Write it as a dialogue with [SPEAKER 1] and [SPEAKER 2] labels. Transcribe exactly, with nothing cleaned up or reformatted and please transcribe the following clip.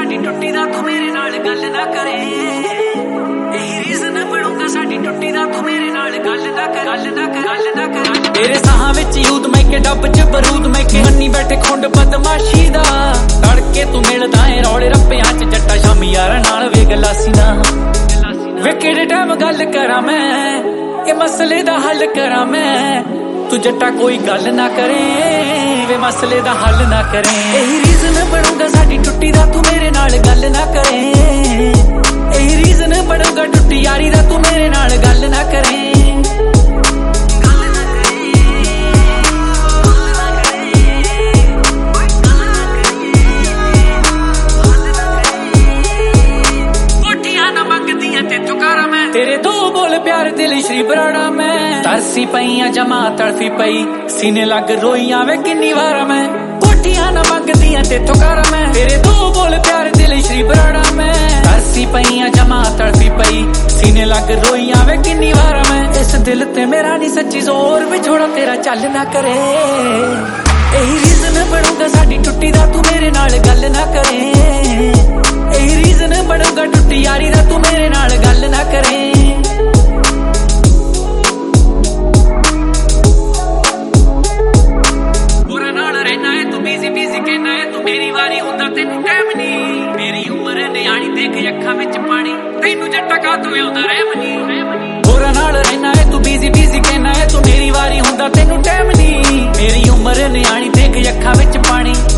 [SPEAKER 1] साडी टुट्टी दा तू मेरे नाल गल ना करे यही रीजन बनूंगा साडी टुट्टी दा तू मेरे नाल गल ना कर गल ना कर गल ना कर तेरे साहां विच यूद मैं के डब च बरूद मैं के हन्नी बैठे खुंड बदमाशी दा तड़के तू मिलदा है रौले रप्पियां च जट्टा शामी यार नाल वे गलासी ना वे केड़े टाइम गल करा मैं ये मसले दा हल करा मैं तू जट्टा कोई गल ना करे वे मसले दा हल ना करे यही रीजन बनूंगा साडी टुट्टी दा तू मेरे नाल गल ना करे यही रीजन बनूंगा टुट्टी यारी दा तू मेरे नाल गल ना करे तेरे दो बोल प्यार दिल श्री बराड़ा मैं तरसी पईया जमा तड़फी पई सीने लग रोइया वे किन्नी वार मैं कोठियां ना मंगदियां ते ठुकारा मैं तेरे दो बोल प्यार दिल श्री बराड़ा मैं तरसी पईया जमा तड़फी पई सीने लग रोइया वे किन्नी वार मैं इस दिल ते मेरा नहीं सच्ची जोर भी छोड़ा तेरा चल ना करे यही रीजन बनूंगा साडी टुट्टी दा तू मेरे नाल गल ना करे यही रीजन बनूंगा टुट्टी यारी दा तू मेरे नाल गल ना करे बुरा नाल रहना है तू बिजी बिजी कहना है तू मेरी वारी हुंदा तेनू टाइम नहीं मेरी उम्र नियाणी देख अखां विच पानी तेनू जट्टा का तू आउंदा रहम नहीं बुरा नाल रहना है तू बिजी बिजी कहना है तू मेरी वारी हुंदा तेनू टाइम नहीं मेरी उम्र नियाणी देख अखां विच पानी